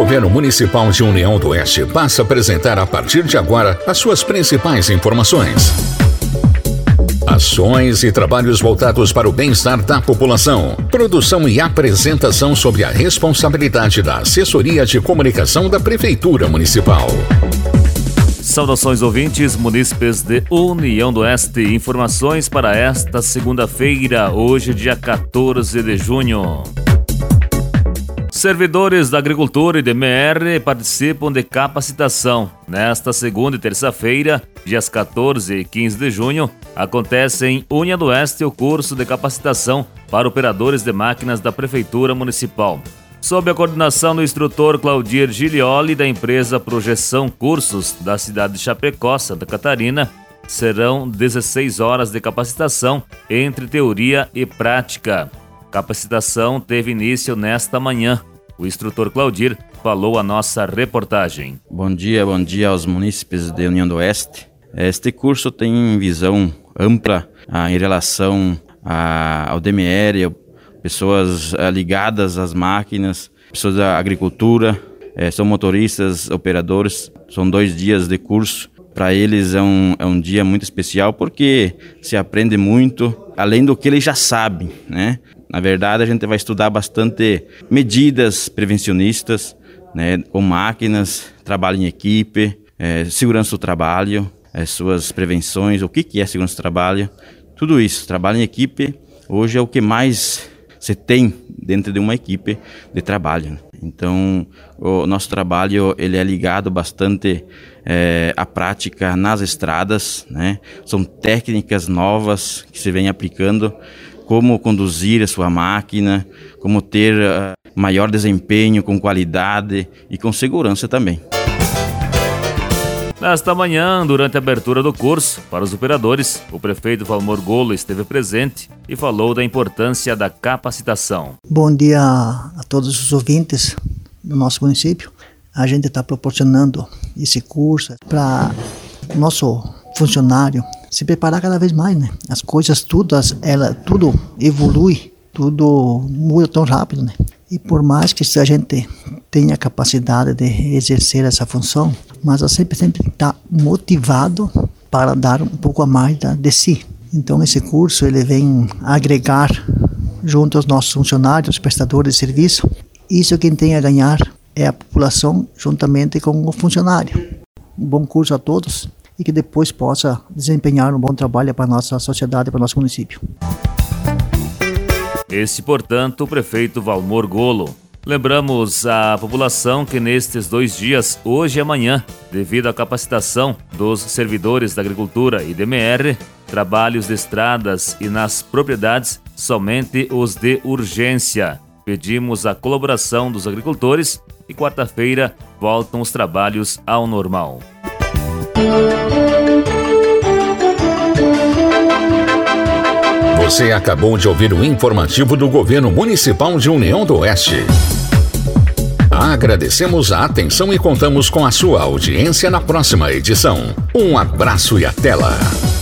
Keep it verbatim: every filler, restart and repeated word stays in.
Governo Municipal de União do Oeste passa a apresentar a partir de agora as suas principais informações. Ações e trabalhos voltados para o bem-estar da população. Produção e apresentação sob a responsabilidade da Assessoria de Comunicação da Prefeitura Municipal. Saudações ouvintes, munícipes de União do Oeste. Informações para esta segunda-feira, hoje dia quatorze de junho. Servidores da Agricultura e D M R participam de capacitação. Nesta segunda e terça-feira, dias quatorze e quinze de junho, acontece em União do Oeste o curso de capacitação para operadores de máquinas da Prefeitura Municipal. Sob a coordenação do instrutor Claudir Gilioli da empresa Projeção Cursos da cidade de Chapecó, Santa Catarina, serão dezesseis horas de capacitação entre teoria e prática. Capacitação teve início nesta manhã. O instrutor Claudir falou a nossa reportagem. Bom dia, bom dia aos munícipes de União do Oeste. Este curso tem visão ampla ah, em relação a, ao D M R, pessoas ah, ligadas às máquinas, pessoas da agricultura, eh, são motoristas, operadores. São dois dias de curso. Para eles é um, é um dia muito especial porque se aprende muito, além do que eles já sabem, né? Na verdade, a gente vai estudar bastante medidas prevencionistas, né, com máquinas, trabalho em equipe, é, segurança do trabalho, é, suas prevenções, o que, que é segurança do trabalho, tudo isso. Trabalho em equipe hoje é o que mais se tem dentro de uma equipe de trabalho. Então, o nosso trabalho ele é ligado bastante é, à prática nas estradas, né? São técnicas novas que se vem aplicando, como conduzir a sua máquina, como ter uh, maior desempenho com qualidade e com segurança também. Nesta manhã, durante a abertura do curso para os operadores, o prefeito Valmor Golo esteve presente e falou da importância da capacitação. Bom dia a todos os ouvintes do nosso município. A gente está proporcionando esse curso para o nosso funcionário se preparar cada vez mais, né? As coisas, tudo, as, ela, tudo evolui, tudo muda tão rápido, né? E por mais que a gente tenha a capacidade de exercer essa função, mas eu sempre sempre está motivado para dar um pouco a mais da, de si. Então esse curso ele vem agregar junto aos nossos funcionários, os prestadores de serviço. Isso quem tem a ganhar é a população juntamente com o funcionário. Um bom curso a todos e que depois possa desempenhar um bom trabalho para a nossa sociedade, para o nosso município. Esse, portanto, o prefeito Valmor Golo. Lembramos à população que nestes dois dias, hoje e amanhã, devido à capacitação dos servidores da Agricultura e D M R, trabalhos de estradas e nas propriedades, somente os de urgência. Pedimos a colaboração dos agricultores e quarta-feira voltam os trabalhos ao normal. Você acabou de ouvir o informativo do Governo Municipal de União do Oeste. Agradecemos a atenção e contamos com a sua audiência na próxima edição. Um abraço e até lá!